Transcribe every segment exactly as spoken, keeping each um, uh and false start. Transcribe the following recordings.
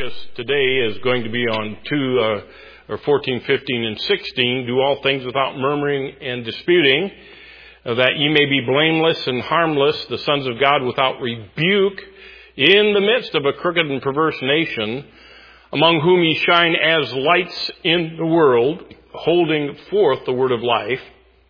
focus today is going to be on two, uh, or fourteen, fifteen, and sixteen. Do all things without murmuring and disputing, uh, that ye may be blameless and harmless, the sons of God without rebuke, in the midst of a crooked and perverse nation, among whom ye shine as lights in the world, holding forth the word of life,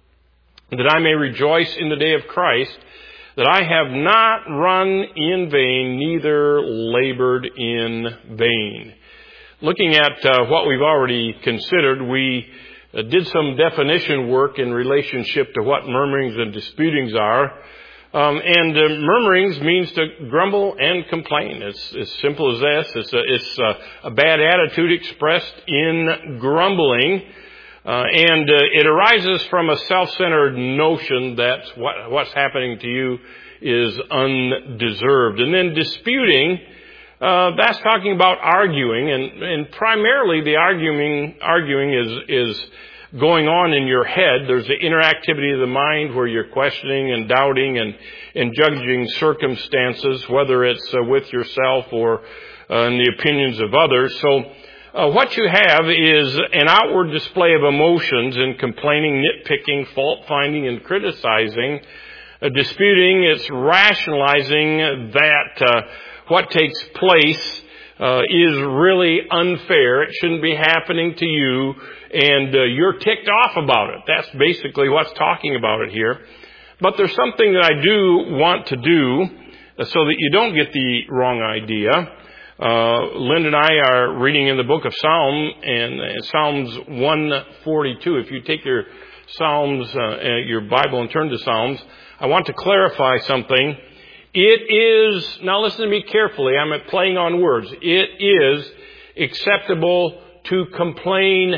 that I may rejoice in the day of Christ, that I have not run in vain, neither labored in vain. Looking at uh, what we've already considered, we uh, did some definition work in relationship to what murmurings and disputings are. Um, and uh, murmurings means to grumble and complain. It's as simple as this. It's a, it's a, a bad attitude expressed in grumbling. Uh, and uh, it arises from a self-centered notion that what, what's happening to you is undeserved. And then disputing, uh, that's talking about arguing, and, and primarily the arguing arguing is is going on in your head. There's the interactivity of the mind where you're questioning and doubting and, and judging circumstances, whether it's uh, with yourself or uh, in the opinions of others. So Uh, what you have is an outward display of emotions in complaining, nitpicking, fault-finding, and criticizing. Uh, disputing, it's rationalizing that uh, what takes place uh, is really unfair. It shouldn't be happening to you, and uh, you're ticked off about it. That's basically what's talking about it here. But there's something that I do want to do uh, so that you don't get the wrong idea. Uh, Lynn and I are reading in the book of Psalm, and uh, Psalms one forty-two. If you take your Psalms, uh, your Bible and turn to Psalms, I want to clarify something. It is, now listen to me carefully, I'm playing on words. It is acceptable to complain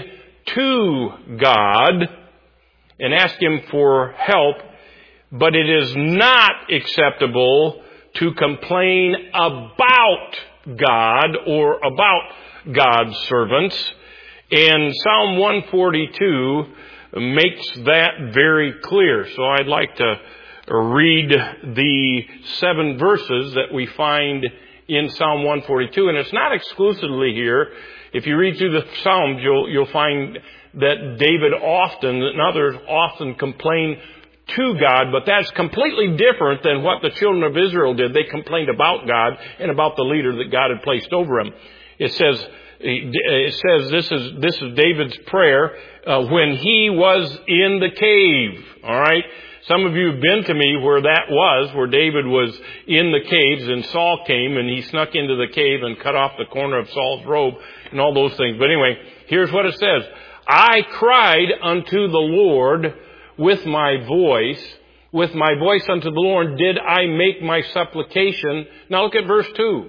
to God and ask Him for help, but it is not acceptable to complain about God or about God's servants. And Psalm one forty-two makes that very clear. So I'd like to read the seven verses that we find in Psalm one forty-two. And it's not exclusively here. If you read through the Psalms, you'll, you'll find that David often and others often complain to God, but that's completely different than what the children of Israel did. They complained about God and about the leader that God had placed over him. It says, it says this is this is David's prayer uh, when he was in the cave. All right, some of you have been to me where that was, where David was in the caves, and Saul came and he snuck into the cave and cut off the corner of Saul's robe and all those things. But anyway, here's what it says: I cried unto the Lord with my voice, with my voice unto the Lord did I make my supplication. Now look at verse two.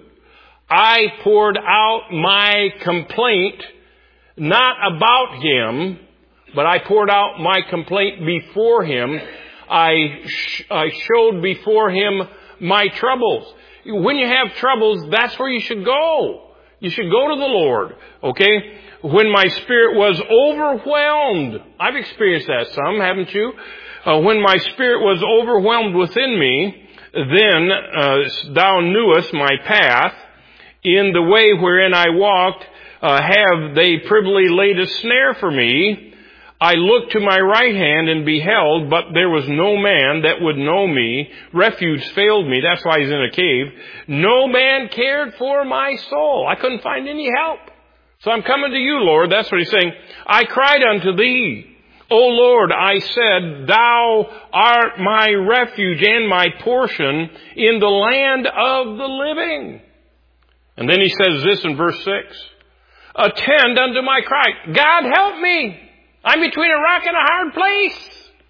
I poured out my complaint, not about him, but I poured out my complaint before him. I, sh- I showed before him my troubles. When you have troubles, that's where you should go. You should go to the Lord, okay? When my spirit was overwhelmed, I've experienced that some, haven't you? Uh, when my spirit was overwhelmed within me, then uh, thou knewest my path. In the way wherein I walked, uh, have they privily laid a snare for me. I looked to my right hand and beheld, but there was no man that would know me. Refuge failed me. That's why he's in a cave. No man cared for my soul. I couldn't find any help. So I'm coming to you, Lord. That's what he's saying. I cried unto thee. O Lord, I said, thou art my refuge and my portion in the land of the living. And then he says this in verse six. Attend unto my cry. God, help me. I'm between a rock and a hard place.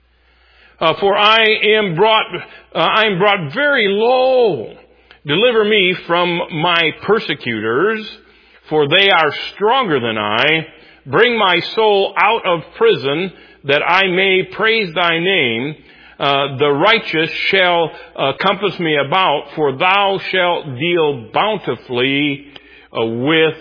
Uh, for I am brought, uh, I am brought very low. Deliver me from my persecutors, for they are stronger than I. Bring my soul out of prison, that I may praise thy name. Uh, the righteous shall uh, compass me about, for thou shalt deal bountifully uh, with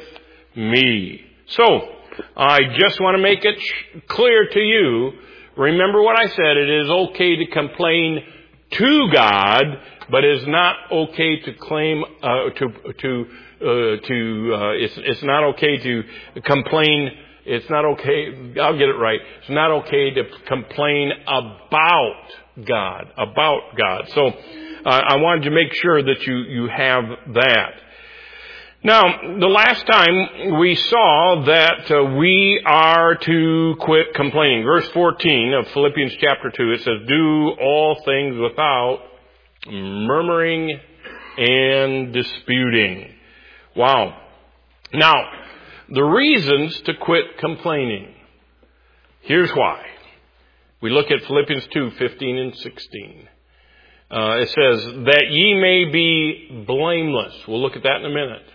me. So, I just want to make it clear to you, remember what I said, it is okay to complain to God, but it is not okay to claim, uh, to, to uh, to, uh, it's, it's not okay to complain. It's not okay. I'll get it right. It's not okay to complain about God, about God. So, uh, I wanted to make sure that you, you have that. Now, the last time we saw that uh, we are to quit complaining. Verse fourteen of Philippians chapter two, it says, do all things without murmuring and disputing. Wow. Now, the reasons to quit complaining. Here's why. We look at Philippians two, fifteen and sixteen. Uh, it says, that ye may be blameless. We'll look at that in a minute.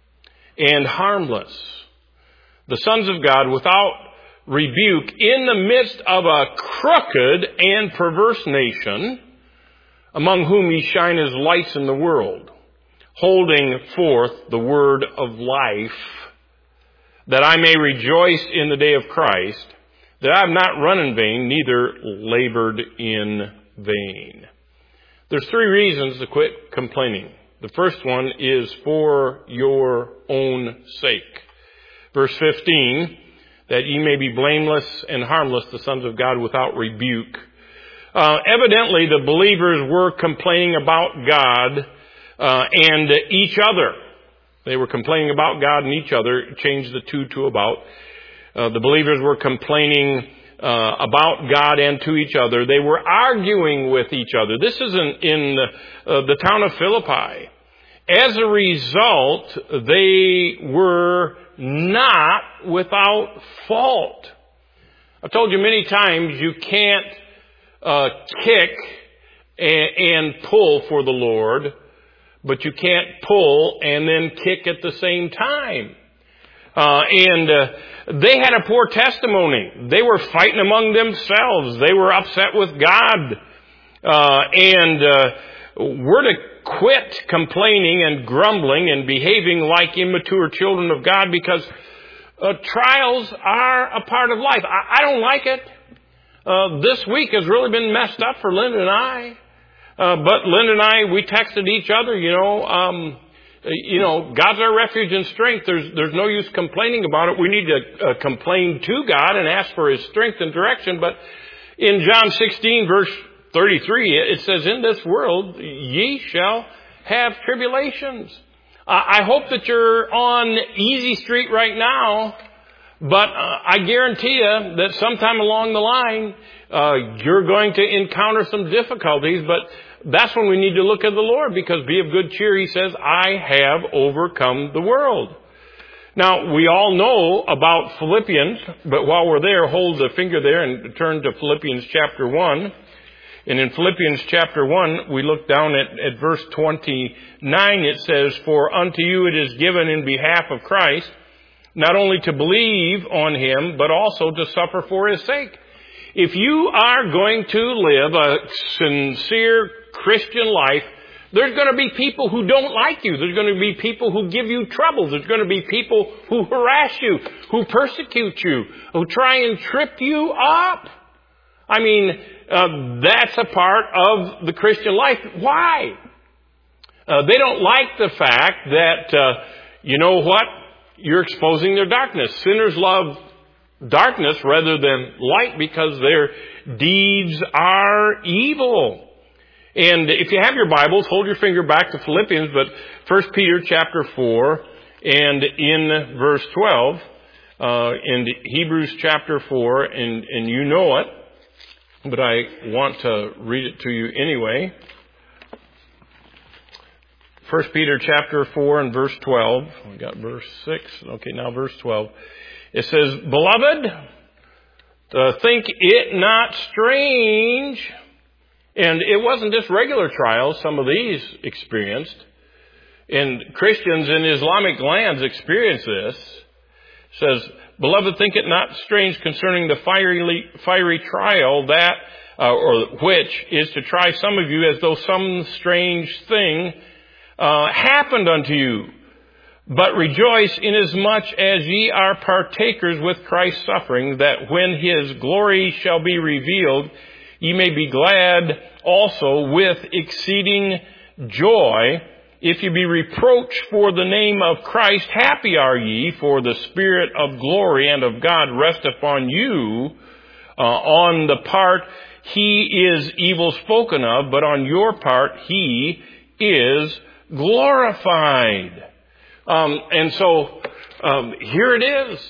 And harmless, the sons of God without rebuke in the midst of a crooked and perverse nation, among whom ye shine as lights in the world, holding forth the word of life, that I may rejoice in the day of Christ, that I have not run in vain, neither labored in vain. There's three reasons to quit complaining. The first one is for your own sake. Verse fifteen, that ye may be blameless and harmless, the sons of God without rebuke. Uh, evidently, the believers were complaining about God uh, and each other. They were complaining about God and each other. Change the two to about. Uh, the believers were complaining uh, about God and to each other. They were arguing with each other. This is in, in uh, the town of Philippi. As a result, they were not without fault. I've told you many times you can't uh, kick and, and pull for the Lord, but you can't pull and then kick at the same time. Uh, and uh, they had a poor testimony. They were fighting among themselves. They were upset with God. Uh, and uh, we're to quit complaining and grumbling and behaving like immature children of God, because uh, trials are a part of life. I, I don't like it. Uh, this week has really been messed up for Linda and I. Uh, but Linda and I, we texted each other, you know, um, you know, God's our refuge and strength. There's, there's no use complaining about it. We need to uh, complain to God and ask for His strength and direction. But in John sixteen, verse thirty-three, it says, in this world ye shall have tribulations. Uh, I hope that you're on easy street right now, but uh, I guarantee you that sometime along the line, uh, you're going to encounter some difficulties, but that's when we need to look at the Lord, because be of good cheer, He says, I have overcome the world. Now, we all know about Philippians, but while we're there, hold the finger there and turn to Philippians chapter one. And in Philippians chapter one, we look down at, at verse twenty-nine. It says, for unto you it is given in behalf of Christ, not only to believe on Him, but also to suffer for His sake. If you are going to live a sincere Christian life, there's going to be people who don't like you. There's going to be people who give you trouble. There's going to be people who harass you, who persecute you, who try and trip you up. I mean, uh, that's a part of the Christian life. Why? Uh, they don't like the fact that, uh, you know what? You're exposing their darkness. Sinners love darkness rather than light because their deeds are evil. And if you have your Bibles, hold your finger back to Philippians, but First Peter chapter four and in verse twelve, uh, in Hebrews chapter four, and, and you know it, but I want to read it to you anyway. First Peter chapter four and verse twelve. We got verse six. Okay, now verse twelve. It says, beloved, uh, think it not strange. And it wasn't just regular trials some of these experienced. And Christians in Islamic lands experience this. It says, beloved, think it not strange concerning the fiery, fiery trial that, uh, or which is to try some of you as though some strange thing uh, happened unto you. But rejoice inasmuch as ye are partakers with Christ's suffering, that when His glory shall be revealed, ye may be glad also with exceeding joy. if you be reproached for the name of Christ, happy are ye, for the Spirit of glory and of God rest upon you. Uh, on the part he is evil spoken of, but on your part he is glorified. Um, and so um, here it is.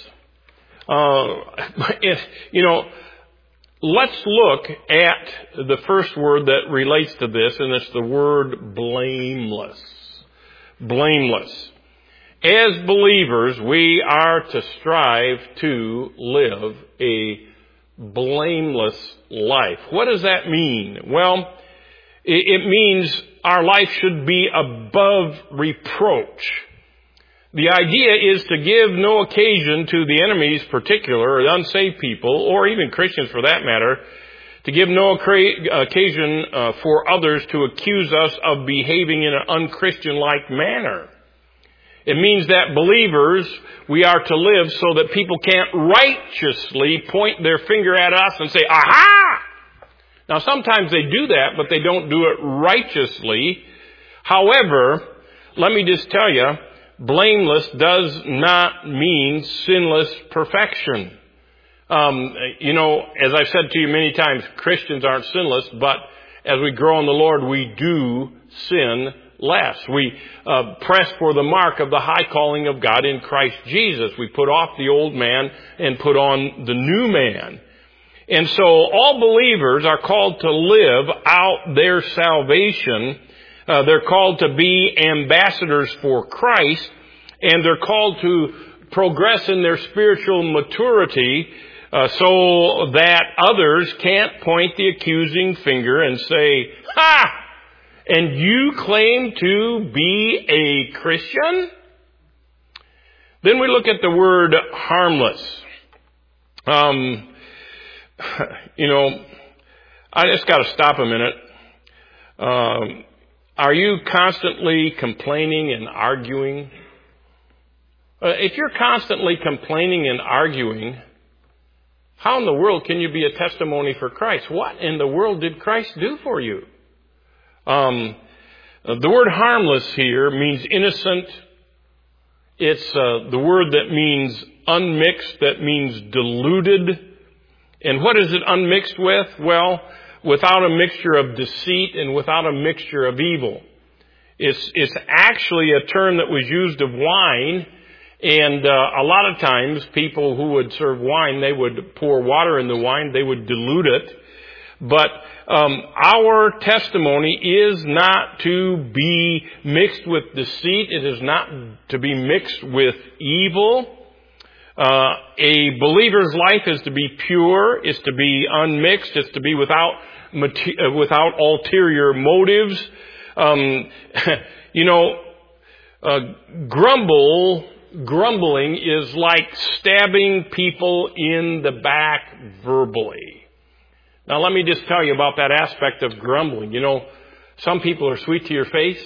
Uh, if, you know, let's look at the first word that relates to this, and it's the word blameless. Blameless. As believers, we are to strive to live a blameless life. What does that mean? Well, it means our life should be above reproach. The idea is to give no occasion to the enemies, particular, or unsaved people, or even Christians for that matter, to give no occasion uh, for others to accuse us of behaving in an unchristian-like manner. It means that believers, we are to live so that people can't righteously point their finger at us and say, aha! Now sometimes they do that, but they don't do it righteously. However, let me just tell you, blameless does not mean sinless perfection. Um, you know, as I've said to you many times, Christians aren't sinless, but as we grow in the Lord, we do sin less. We uh, press for the mark of the high calling of God in Christ Jesus. We put off the old man and put on the new man. And so all believers are called to live out their salvation. Uh, they're called to be ambassadors for Christ, and they're called to progress in their spiritual maturity uh, so that others can't point the accusing finger and say, ha! And you claim to be a Christian? Then we look at the word harmless. Um, you know, I just got to stop a minute. Um, are you constantly complaining and arguing? Uh, if you're constantly complaining and arguing, how in the world can you be a testimony for Christ? What in the world did Christ do for you? Um, the word harmless here means innocent. It's uh, the word that means unmixed, that means diluted. And what is it unmixed with? Well, without a mixture of deceit and without a mixture of evil. It's, it's actually a term that was used of wine. And uh, a lot of times people who would serve wine, they would pour water in the wine, they would dilute it. But um, our testimony is not to be mixed with deceit. It is not to be mixed with evil. Uh, a believer's life is to be pure. It's to be unmixed. It's to be without uh, without ulterior motives. Um, you know, uh, grumble. Grumbling is like stabbing people in the back verbally. Now let me just tell you about that aspect of grumbling. You know, some people are sweet to your face,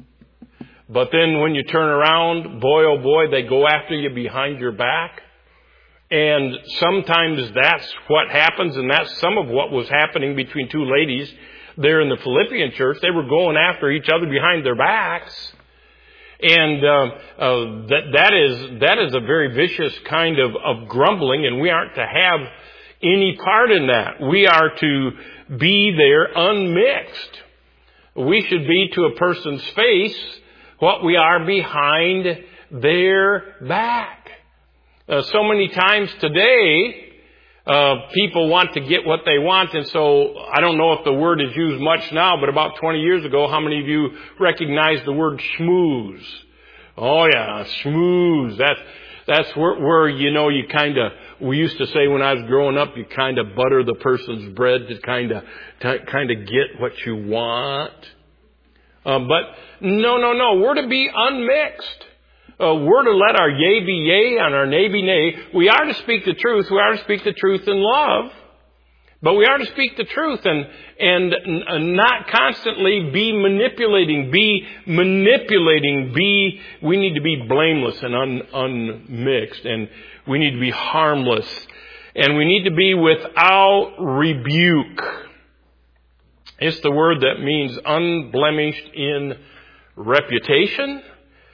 but then when you turn around, boy oh boy, they go after you behind your back. And sometimes that's what happens, and that's some of what was happening between two ladies there in the Philippian church. They were going after each other behind their backs. And uh, uh, that that is that is a very vicious kind of, of grumbling, and we aren't to have any part in that. We are to be there unmixed. We should be to a person's face what we are behind their back. Uh, so many times today, uh, people want to get what they want, and so I don't know if the word is used much now, but about twenty years ago, how many of you recognize the word schmooze? Oh yeah, schmooze. That's, that's where, where, you know, you kind of, we used to say when I was growing up, you kind of butter the person's bread to kind of, to kind of get what you want. Uh, but no, no, no, we're to be unmixed. Uh, we're to let our yea be yea and our nay be nay. We are to speak the truth. We are to speak the truth in love. But we are to speak the truth and, and not constantly be manipulating, be manipulating, be, we need to be blameless and un, unmixed, and we need to be harmless, and we need to be without rebuke. It's the word that means unblemished in reputation,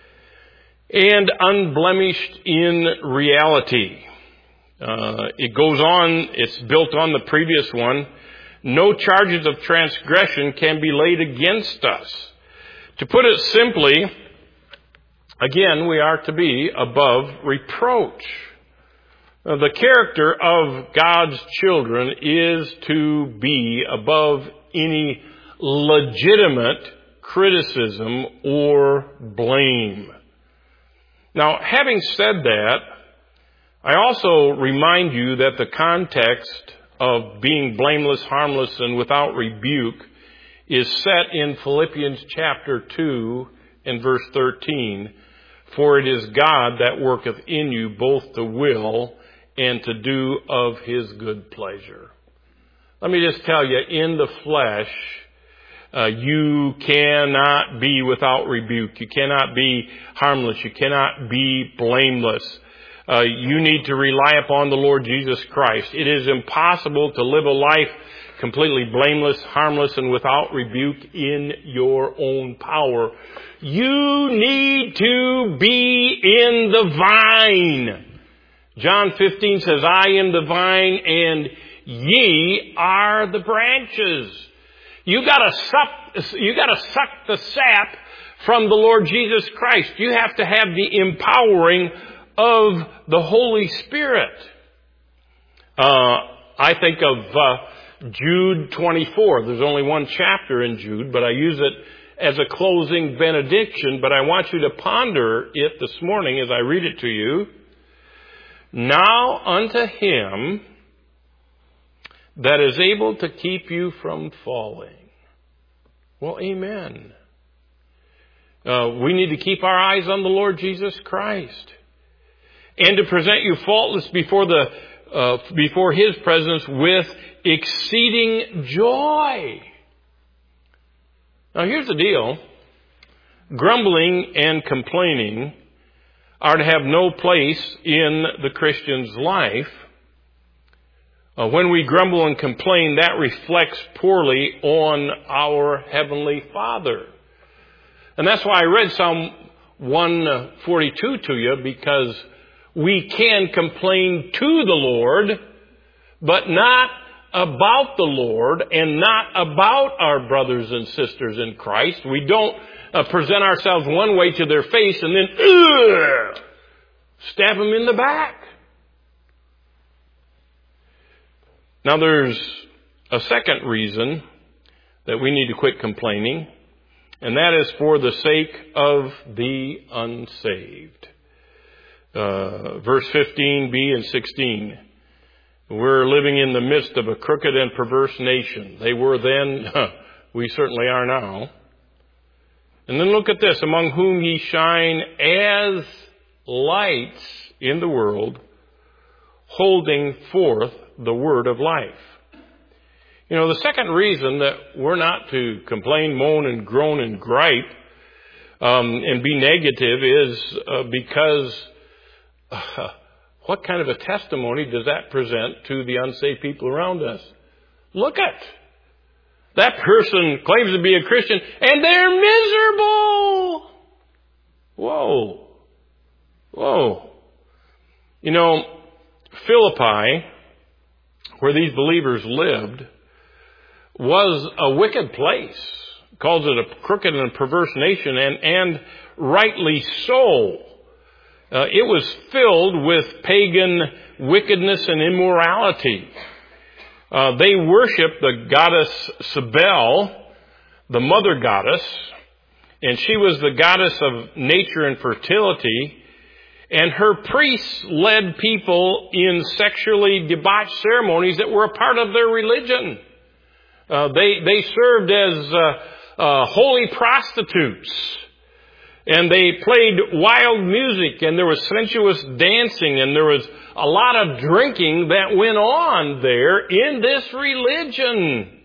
and unblemished in reality. Uh, it goes on, it's built on the previous one. No charges of transgression can be laid against us. To put it simply, again, we are to be above reproach. Uh, the character of God's children is to be above any legitimate criticism or blame. Now, having said that, I also remind you that the context of being blameless, harmless, and without rebuke is set in Philippians chapter two and verse thirteen. For it is God that worketh in you both to will and to do of his good pleasure. Let me just tell you, in the flesh, uh, you cannot be without rebuke. You cannot be harmless. You cannot be blameless. Uh, you need to rely upon the Lord Jesus Christ. It is impossible to live a life completely blameless, harmless, and without rebuke in your own power. You need to be in the vine. John fifteen says, I am the vine and ye are the branches. You gotta suck, you gotta suck the sap from the Lord Jesus Christ. You have to have the empowering of the Holy Spirit. Uh, I think of uh, Jude twenty-four. There's only one chapter in Jude, but I use it as a closing benediction. But I want you to ponder it this morning as I read it to you. Now unto him that is able to keep you from falling. Well, amen. Uh, we need to keep our eyes on the Lord Jesus Christ. And to present you faultless before the uh, before his presence with exceeding joy. Now here's the deal. Grumbling and complaining are to have no place in the Christian's life. Uh, when we grumble and complain, that reflects poorly on our Heavenly Father. And that's why I read Psalm one forty-two to you, because we can complain to the Lord, but not about the Lord and not about our brothers and sisters in Christ. We don't uh, present ourselves one way to their face and then ugh, stab them in the back. Now there's a second reason that we need to quit complaining, and that is for the sake of the unsaved. Uh, verse fifteen b and sixteen. We're living in the midst of a crooked and perverse nation. They were then, we certainly are now. And then look at this, among whom ye shine as lights in the world, holding forth the word of life. You know, the second reason that we're not to complain, moan, and groan and gripe um, and be negative is uh, because uh, what kind of a testimony does that present to the unsaved people around us? Look at that person claims to be a Christian and they're miserable. Whoa. Whoa. You know, Philippi, where these believers lived, was a wicked place. It calls it a crooked and perverse nation, and, and rightly so. Uh, it was filled with pagan wickedness and immorality. Uh, they worshiped the goddess Cybele, the mother goddess, and she was the goddess of nature and fertility. And her priests led people in sexually debauched ceremonies that were a part of their religion. Uh, they, they served as uh, uh, holy prostitutes. And they played wild music, and there was sensuous dancing, and there was a lot of drinking that went on there in this religion.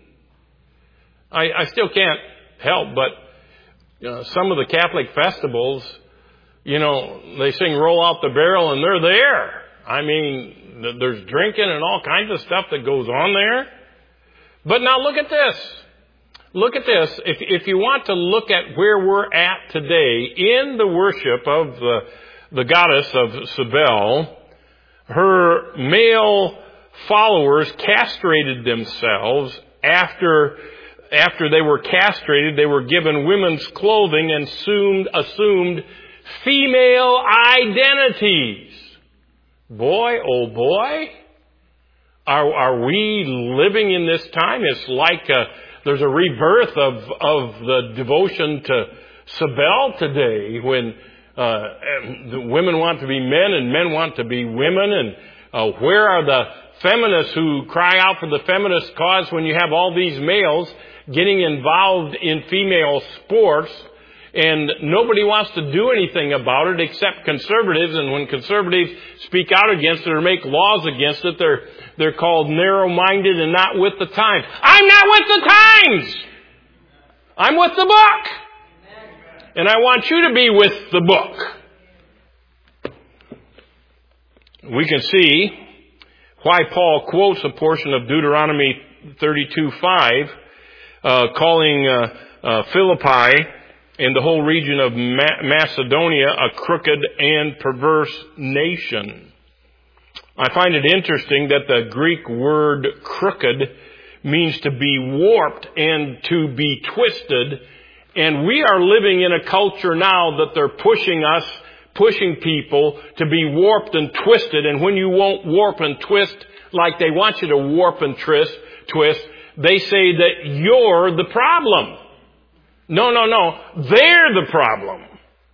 I, I still can't help but you know, some of the Catholic festivals, you know, they sing Roll Out the Barrel and they're there. I mean, there's drinking and all kinds of stuff that goes on there. But now look at this. Look at this. If, if you want to look at where we're at today in the worship of the, the goddess of Cybele, her male followers castrated themselves. After, after they were castrated, they were given women's clothing and assumed, assumed female identities. Boy, oh boy, are, are we living in this time? It's like a, there's a rebirth of, of the devotion to Cybele today, when uh, the women want to be men and men want to be women. And uh, where are the feminists who cry out for the feminist cause when you have all these males getting involved in female sports? And nobody wants to do anything about it except conservatives. And when conservatives speak out against it or make laws against it, they're they're called narrow-minded and not with the times. I'm not with the times! I'm with the book! And I want you to be with the book. We can see why Paul quotes a portion of Deuteronomy thirty-two five, uh, calling uh, uh, Philippi and the whole region of Ma- Macedonia a crooked and perverse nation. I find it interesting that the Greek word crooked means to be warped and to be twisted. And we are living in a culture now that they're pushing us, pushing people to be warped and twisted. And when you won't warp and twist like they want you to warp and twist, twist, they say that you're the problem. No, no, no. They're the problem.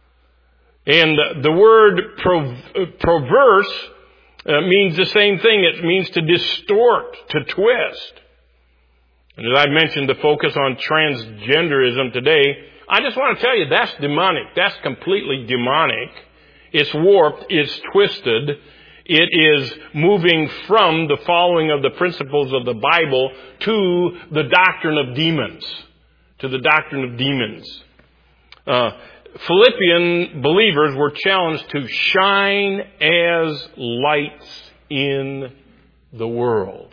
And the word prov- perverse uh, means the same thing. It means to distort, to twist. And as I mentioned, the focus on transgenderism today, I just want to tell you that's demonic. That's completely demonic. It's warped. It's twisted. It is moving from the following of the principles of the Bible to the doctrine of demons. To the doctrine of demons. Uh, Philippian believers were challenged to shine as lights in the world.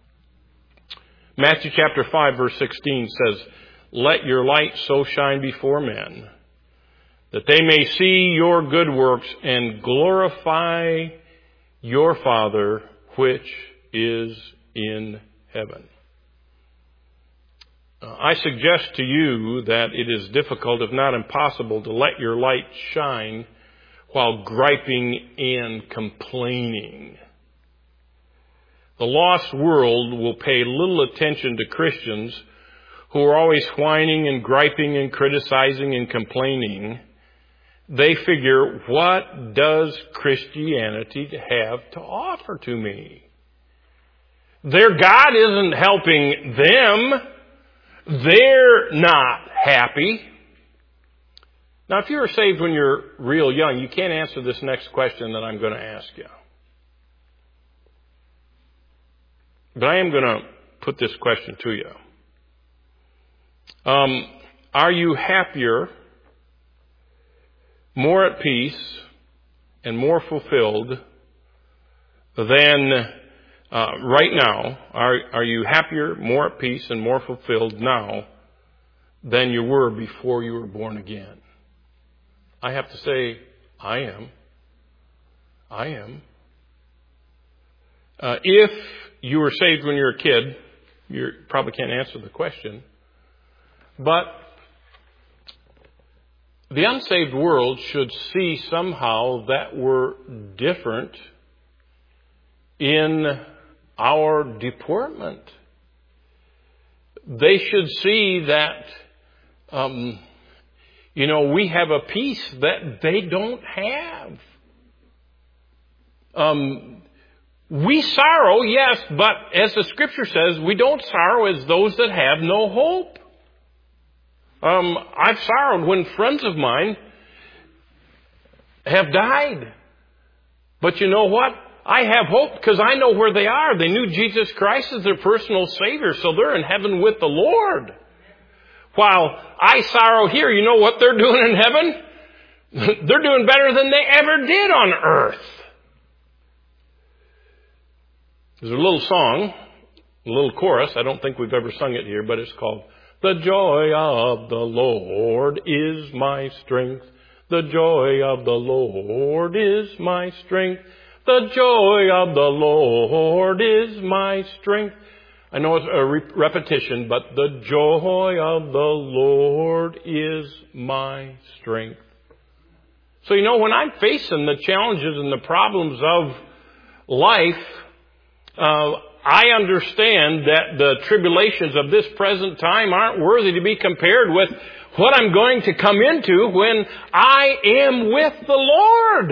Matthew chapter five verse sixteen says, "Let your light so shine before men, that they may see your good works and glorify your Father which is in heaven." I suggest to you that it is difficult, if not impossible, to let your light shine while griping and complaining. The lost world will pay little attention to Christians who are always whining and griping and criticizing and complaining. They figure, what does Christianity have to offer to me? Their God isn't helping them. They're not happy. Now, if you were saved when you're real young, you can't answer this next question that I'm going to ask you. But I am going to put this question to you. Um, are you happier, more at peace, and more fulfilled than uh, right now? Are, are you happier, more at peace, and more fulfilled now than you were before you were born again? I have to say, I am. I am. Uh, if you were saved when you were a kid, you probably can't answer the question. But the unsaved world should see somehow that we're different in our deportment. They should see that, um, you know, we have a peace that they don't have. Um, we sorrow, yes, but as the Scripture says, we don't sorrow as those that have no hope. Um, I've sorrowed when friends of mine have died. But you know what? I have hope because I know where they are. They knew Jesus Christ as their personal Savior, so they're in heaven with the Lord. While I sorrow here, you know what they're doing in heaven? They're doing better than they ever did on earth. There's a little song, a little chorus. I don't think we've ever sung it here, but it's called, The joy of the Lord is my strength. The joy of the Lord is my strength. The joy of the Lord is my strength. I know it's a re- repetition, but the joy of the Lord is my strength. So, you know, when I'm facing the challenges and the problems of life, uh, I understand that the tribulations of this present time aren't worthy to be compared with what I'm going to come into when I am with the Lord.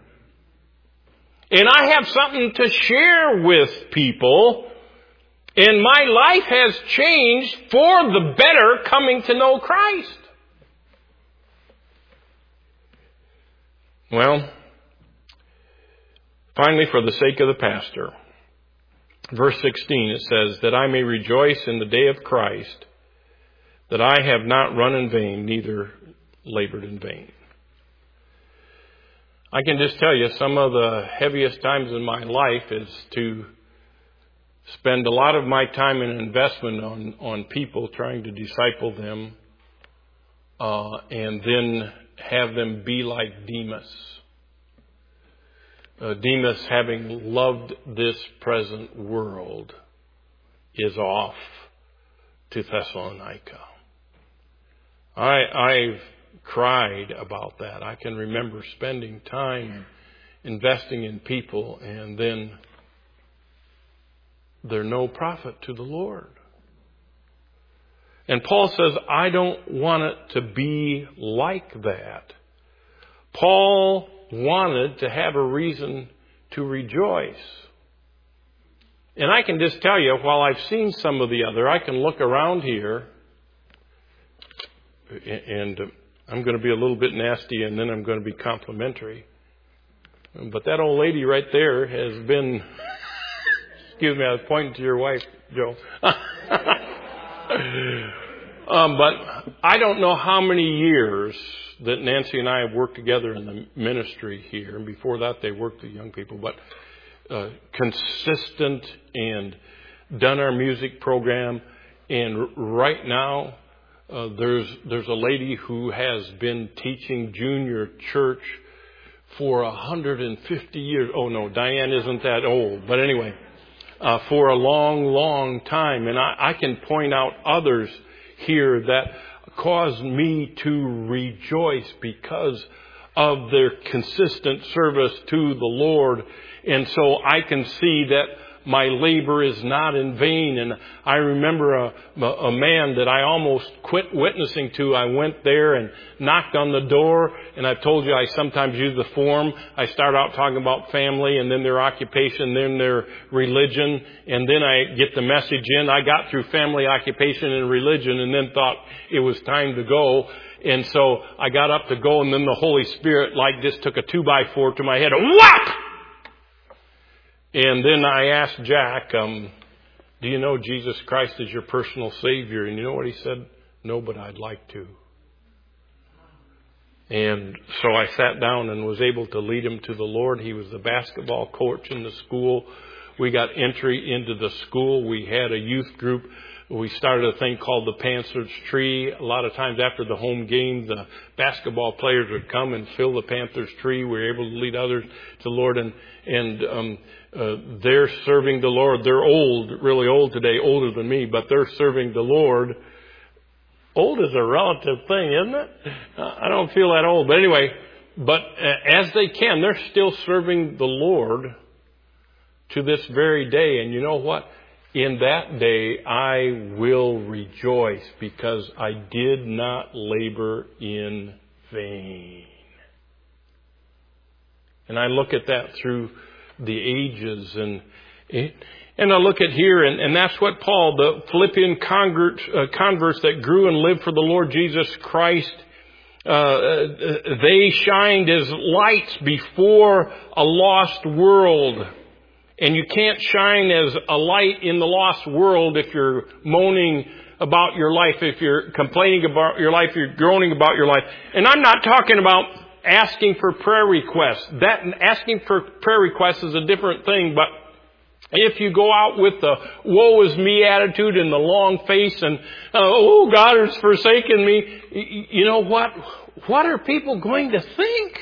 And I have something to share with people. And my life has changed for the better coming to know Christ. Well, finally, for the sake of the pastor, verse sixteen, it says, that I may rejoice in the day of Christ, that I have not run in vain, neither labored in vain. I can just tell you some of the heaviest times in my life is to spend a lot of my time and investment on, on people, trying to disciple them, uh, and then have them be like Demas. Uh, Demas, having loved this present world, is off to Thessalonica. I, I've cried about that. I can remember spending time investing in people, and then they're no profit to the Lord. And Paul says, I don't want it to be like that. Paul wanted to have a reason to rejoice. And I can just tell you, while I've seen some of the other, I can look around here, and I'm going to be a little bit nasty, and then I'm going to be complimentary. But that old lady right there has been, excuse me, I was pointing to your wife, Joe. um, but I don't know how many years that Nancy and I have worked together in the ministry here. And before that, they worked with young people. But uh, consistent and done our music program. And right now, uh, there's there's a lady who has been teaching junior church for one hundred fifty years. Oh, no, Diane isn't that old. But anyway, uh, for a long, long time. And I, I can point out others here that caused me to rejoice because of their consistent service to the Lord. And so I can see that my labor is not in vain. And I remember a, a man that I almost quit witnessing to. I went there and knocked on the door. And I've told you I sometimes use the form. I start out talking about family and then their occupation, then their religion. And then I get the message in. I got through family, occupation, and religion and then thought it was time to go. And so I got up to go, and then the Holy Spirit like just took a two by four to my head. Whap! And then I asked Jack, um, do you know Jesus Christ is your personal Savior? And you know what he said? No, but I'd like to. And so I sat down and was able to lead him to the Lord. He was the basketball coach in the school. We got entry into the school. We had a youth group. We started a thing called the Panthers Tree. A lot of times after the home game, the basketball players would come and fill the Panthers Tree. We were able to lead others to the Lord. And, and um, uh, they're serving the Lord. They're old, really old today, older than me, but they're serving the Lord. Old is a relative thing, isn't it? I don't feel that old. But anyway, but as they can, they're still serving the Lord to this very day. And you know what? In that day, I will rejoice because I did not labor in vain. And I look at that through the ages, and and I look at here, and, and that's what Paul, the Philippian converts, uh, converts that grew and lived for the Lord Jesus Christ, uh, they shined as lights before a lost world. And you can't shine as a light in the lost world if you're moaning about your life, if you're complaining about your life, you're groaning about your life. And I'm not talking about asking for prayer requests. That asking for prayer requests is a different thing, but If you go out with the woe is me attitude and the long face and, uh, oh, God has forsaken me, you know what? What are people going to think?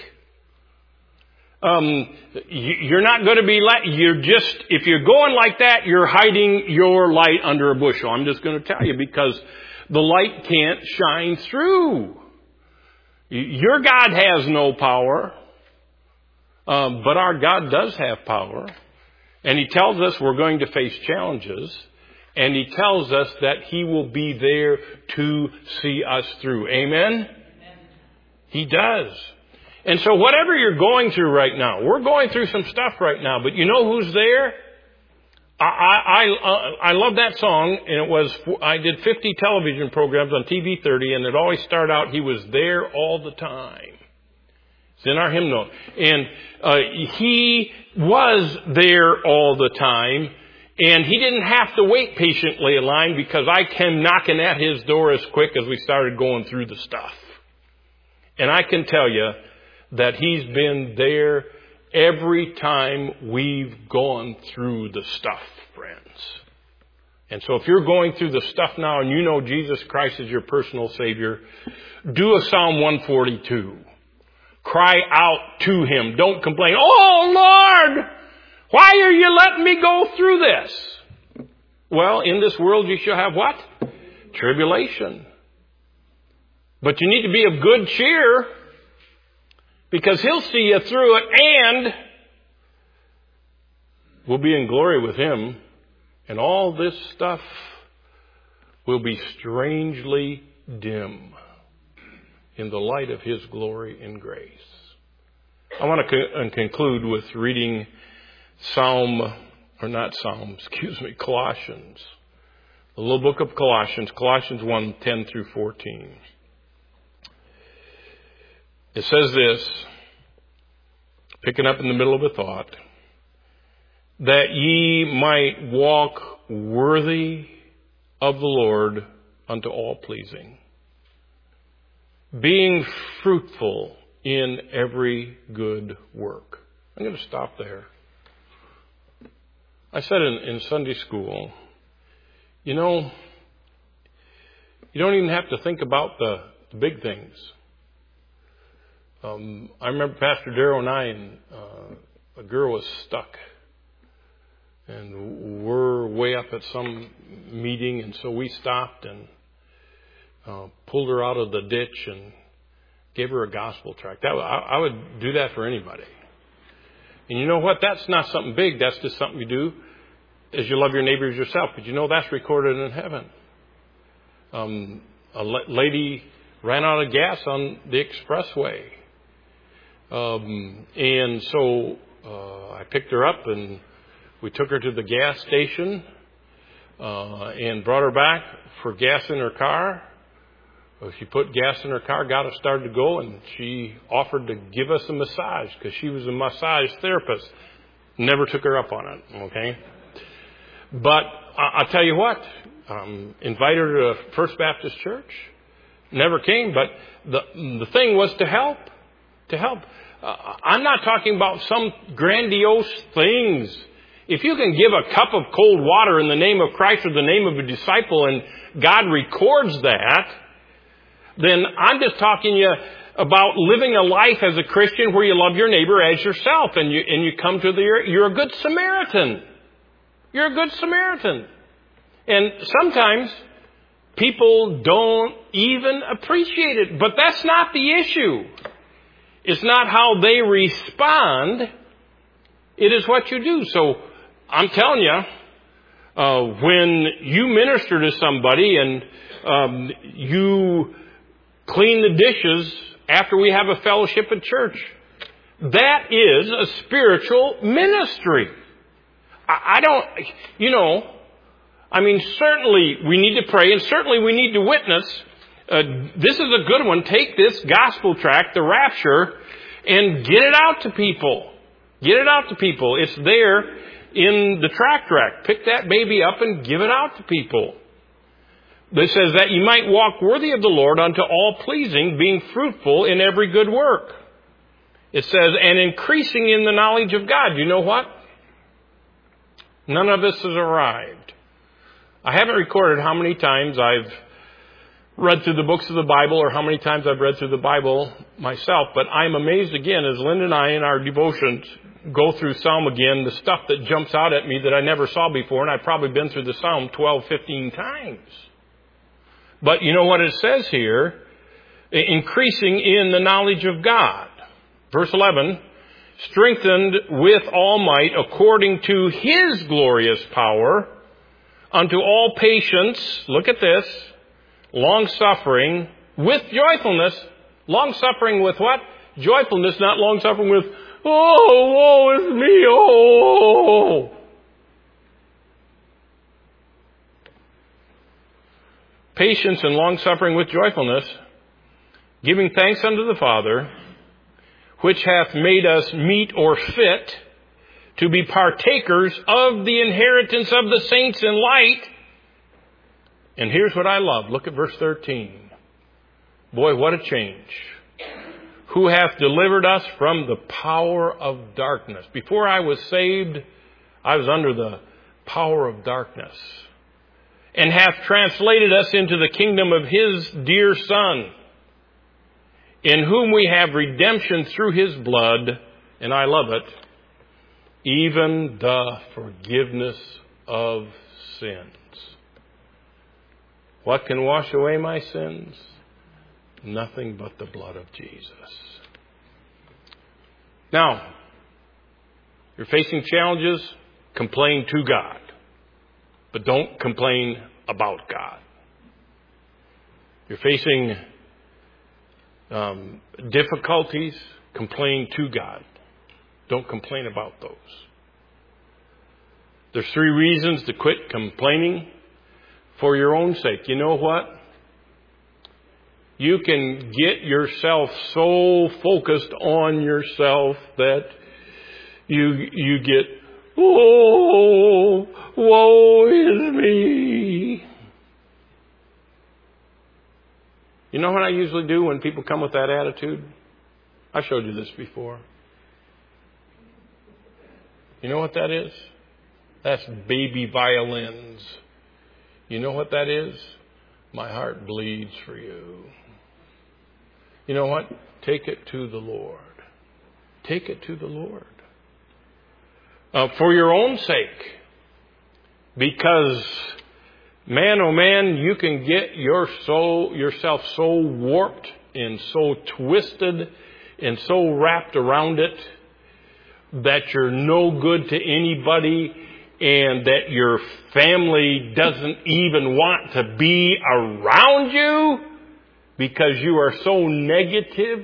Um, you're not going to be, you're just, if you're going like that, you're hiding your light under a bushel. I'm just going to tell you, because the light can't shine through. Your God has no power, um, but our God does have power. And He tells us we're going to face challenges. And He tells us that He will be there to see us through. Amen? Amen. He does. And so whatever you're going through right now, we're going through some stuff right now, but you know who's there? I, I, I, I love that song, and it was, I did fifty television programs on T V thirty, and it always started out, He was there all the time. It's in our hymnal. And uh, He was there all the time, and He didn't have to wait patiently in line, because I came knocking at His door as quick as we started going through the stuff. And I can tell you that He's been there every time we've gone through the stuff, friends. And so if you're going through the stuff now and you know Jesus Christ is your personal Savior, do a Psalm one forty-two. Cry out to Him. Don't complain. Oh, Lord, why are you letting me go through this? Well, in this world you shall have what? Tribulation. But you need to be of good cheer, because He'll see you through it, and we'll be in glory with Him. And all this stuff will be strangely dim in the light of His glory and grace. I want to co- conclude with reading Psalm, or not Psalm, excuse me, Colossians. The little book of Colossians, Colossians one, ten through fourteen. It says this, picking up in the middle of a thought, that ye might walk worthy of the Lord unto all pleasing, being fruitful in every good work. I'm going to stop there. I said in, in Sunday school, you know, you don't even have to think about the, the big things. Um, I remember Pastor Darrell and I, and uh, a girl was stuck. And we're way up at some meeting, and so we stopped and uh, pulled her out of the ditch and gave her a gospel tract. That, I, I would do that for anybody. And you know what? That's not something big. That's just something you do as you love your neighbor as yourself. But you know that's recorded in heaven. Um, a la- lady ran out of gas on the expressway. Um, and so uh, I picked her up and we took her to the gas station uh, and brought her back for gas in her car. She put gas in her car, got it started to go, and she offered to give us a massage because she was a massage therapist. Never took her up on it, okay? But I- I'll tell you what, um, invited her to First Baptist Church. Never came, but the the thing was to help, to help. Uh, I'm not talking about some grandiose things. If you can give a cup of cold water in the name of Christ or the name of a disciple and God records that, then I'm just talking to you about living a life as a Christian where you love your neighbor as yourself, and you and you come to the, you're a good Samaritan. You're a good Samaritan. And sometimes people don't even appreciate it, but that's not the issue. It's not how they respond. It is what you do. So I'm telling you, uh, when you minister to somebody and um, you clean the dishes after we have a fellowship at church, that is a spiritual ministry. I, I don't, you know, I mean, certainly we need to pray and certainly we need to witness. Uh, this is a good one. Take this gospel tract, the rapture, and get it out to people. Get it out to people. It's there in the tract rack. Pick that baby up and give it out to people. It says that you might walk worthy of the Lord unto all pleasing, being fruitful in every good work. It says, and increasing in the knowledge of God. You know what? None of this has arrived. I haven't recorded how many times I've read through the books of the Bible or how many times I've read through the Bible myself, but I'm amazed again as Linda and I in our devotions go through Psalm again, the stuff that jumps out at me that I never saw before, and I've probably been through the Psalm twelve, fifteen times. But you know what it says here? Increasing in the knowledge of God. Verse eleven, strengthened with all might according to His glorious power unto all patience, look at this, long-suffering with joyfulness. Long-suffering with what? Joyfulness, not long-suffering with, oh, woe is me, oh. Patience and long-suffering with joyfulness, giving thanks unto the Father, which hath made us meet or fit to be partakers of the inheritance of the saints in light. And here's what I love. Look at verse thirteen. Boy, what a change. Who hath delivered us from the power of darkness. Before I was saved, I was under the power of darkness. And hath translated us into the kingdom of His dear Son, in whom we have redemption through His blood, and I love it, even the forgiveness of sins. What can wash away my sins? Nothing but the blood of Jesus. Now, you're facing challenges, complain to God. But don't complain about God. You're facing um, difficulties, complain to God. Don't complain about those. There's three reasons to quit complaining for your own sake. You know what? You can get yourself so focused on yourself that you you get, oh, woe is me. You know what I usually do when people come with that attitude? I showed you this before. You know what that is? That's baby violins. You know what that is? My heart bleeds for you. You know what? Take it to the Lord. Take it to the Lord. Uh, for your own sake. Because, man, oh man, you can get your soul, yourself so warped and so twisted and so wrapped around it that you're no good to anybody and that your family doesn't even want to be around you because you are so negative.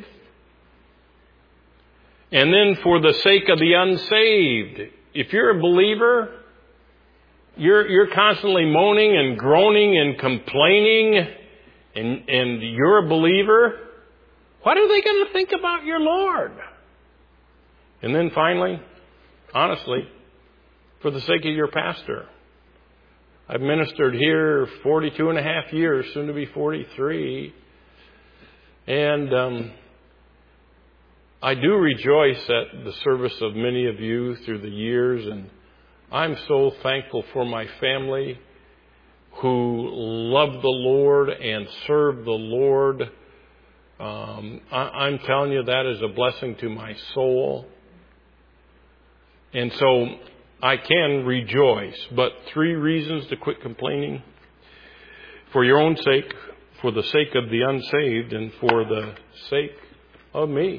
And then for the sake of the unsaved, if you're a believer, you're, you're constantly moaning and groaning and complaining, and, and you're a believer, what are they going to think about your Lord? And then finally, honestly, for the sake of your pastor. I've ministered here forty-two and a half years, soon to be forty-three. And um, I do rejoice at the service of many of you through the years. And I'm so thankful for my family who love the Lord and serve the Lord. Um, I, I'm telling you, that is a blessing to my soul. And so I can rejoice. But three reasons to quit complaining. For your own sake, for the sake of the unsaved, and for the sake of me,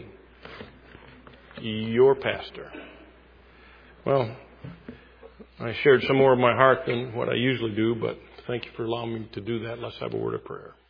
your pastor. Well, I shared some more of my heart than what I usually do, but thank you for allowing me to do that. Let's have a word of prayer.